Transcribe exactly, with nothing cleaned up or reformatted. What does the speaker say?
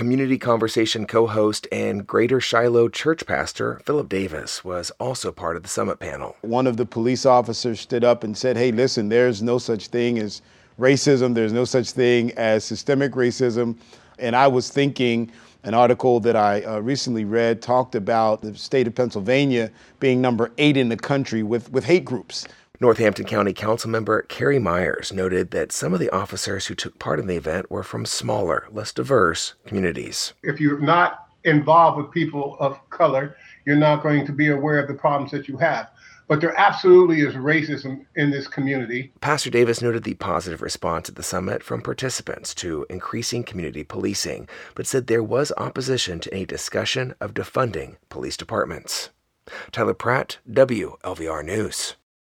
Community Conversation co-host and Greater Shiloh church pastor Philip Davis was also part of the summit panel. One of the police officers stood up and said, hey, listen, there's no such thing as racism. There's no such thing as systemic racism. And I was thinking, an article that I uh, recently read talked about the state of Pennsylvania being number eight in the country with, with hate groups. Northampton County Councilmember Carrie Myers noted that some of the officers who took part in the event were from smaller, less diverse communities. If you're not involved with people of color, you're not going to be aware of the problems that you have. But there absolutely is racism in this community. Pastor Davis noted the positive response at the summit from participants to increasing community policing, but said there was opposition to any discussion of defunding police departments. Tyler Pratt, W L V R News.